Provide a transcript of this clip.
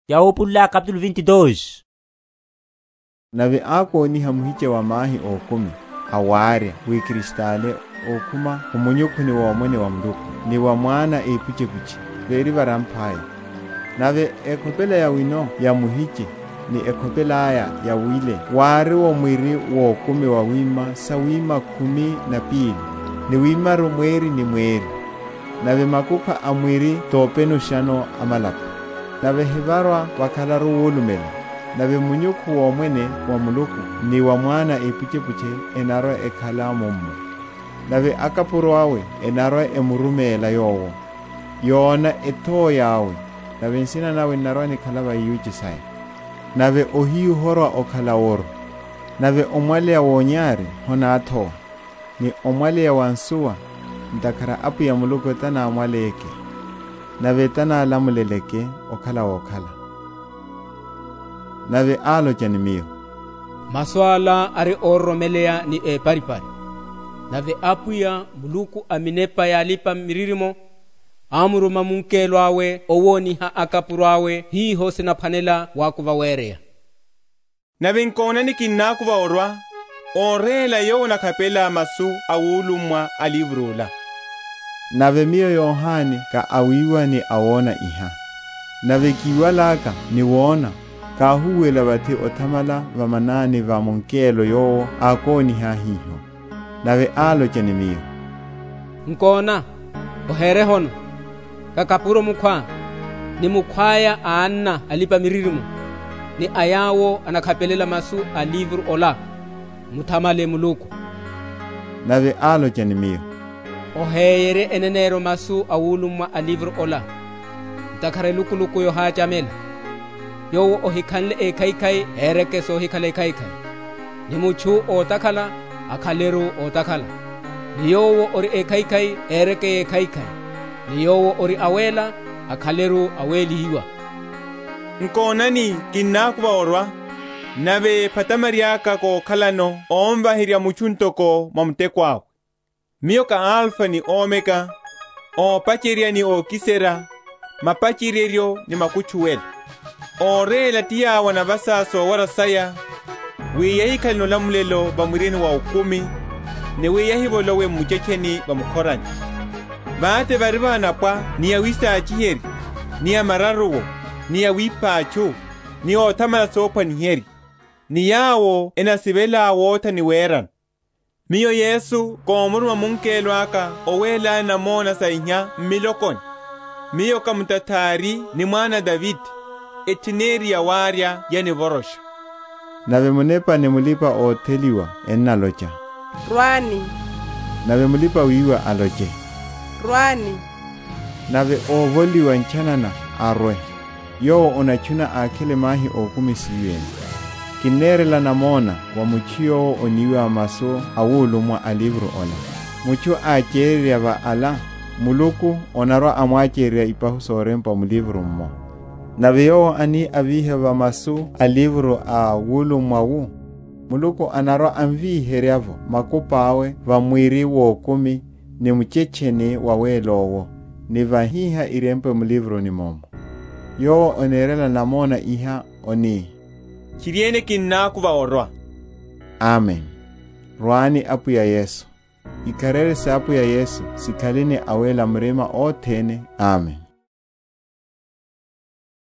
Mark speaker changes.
Speaker 1: Yaopula capítulo 22.
Speaker 2: Nave ako ni hamuhiche wa mahi okumi awaria wikristale okuma umunyukuni wa omwene wa mnduku ni wa mwana epuche veri varamphaya nave ekopela ya wino ya muhiche ni ekopela ya wile wari wa mwiri wa okumi wa wima sa wima 12 ni wima rumweri ni mweri nave makupa amwiri topeno shano amalapa nave hivarwa wakala ruwolumela nave munyuku wa mwene wa muluku ni wa mwana epuche enaro ekhala mumu nave akapuro wawe enaro emurumela yowo yona eto yawe nave nsina nawe naro ni khalava yujisai nave ohiyu horwa okhala woro nave omwale ya wonyari hona atho ni omwale ya wansuwa ntakara apu ya muluku tana omwale eke nave tana alamuleleke okhala nave alo janimiyo
Speaker 3: maswala ari oromeleya ni paripari nave apuya muluku aminepa yalipa miririmo amuruma munkelo awe owoni ha akapuru awe hiho sinaphanela wakuvawereya
Speaker 4: nave nkona ni kinnakuva orwa orela yo nakapela masu awulumwa alivrula
Speaker 2: nave miyo Yohani ka awiwa ni awona iha nave kiwalaka ni wona ka huwela bati othamala vamanani va munkelo yo akoni hiho nave alo janimiyo
Speaker 3: nkona ohere hono kakapuro mukhwa ni mukhwaya anna alipa miririmo ni ayawo anakhapelela masu alivru ola muthamale muluku
Speaker 2: nave alo janimiyo
Speaker 3: oheyere enenero masu awulumwa alivru ola ntakhare lukuluku yo hachamela yowo ohikhanle ekhaikhai erekeso ohikhale ekhaikhai ni muchu otakhala akhaleru otakhala ni yowo ori ekhaikhai ereke ekhaikhai ni yowo ori awela akhaleru awelihiwa
Speaker 4: nkonani kinnakuva orwa nave phatamariaka ko khalano omvahirya muchuntoko mwamutekwawe miyo ka alfa ni omega opacherya ni okisera mapachereryo ni makuchuwela orela tiyawa na vasaso warasaya wiyahikhali nolamulelo vamwireni wa ukumi ne wiyahivolowe muchecheni vamukhorani vate vari vanapwa ni ya wisachiheri ni ya mararuwo ni ya wipachu ni othamala sophwa ni heri ni yawo enasivela awota ni werana miyo Yesu komuruma munkelo aka owela namona sainya mmilokoni miyo kamutathari ni mwana David etineri ya warya yani vorosha
Speaker 2: nave munepa ni mulipa otheliwa ennalocha
Speaker 5: Rwani
Speaker 2: nave mulipa wiwa aloche
Speaker 5: Rwani
Speaker 2: nave ovoliwa nchanana arwe yowo onachuna akhele mahi okumi siweni kinerela namona wa muchiyo oniwa maso awulumwa alivru ola muchu acherya va ala muluku onarwa amwacherya ipahu sorempa mulivru mmo nave yowo ani avihe va masu alivru awulumwa wu muluku anarwa amviheryavo makupawe va mwiri wokumi ni muchecheni wawelowo ni vahiha irempe mulivru ni momo yowo onerela namona iha oni
Speaker 4: chiriene kinnakuva orwa
Speaker 2: amen rwani apu ya Yesu ikarere se apu ya Yesu sikalini awela mrema othene amen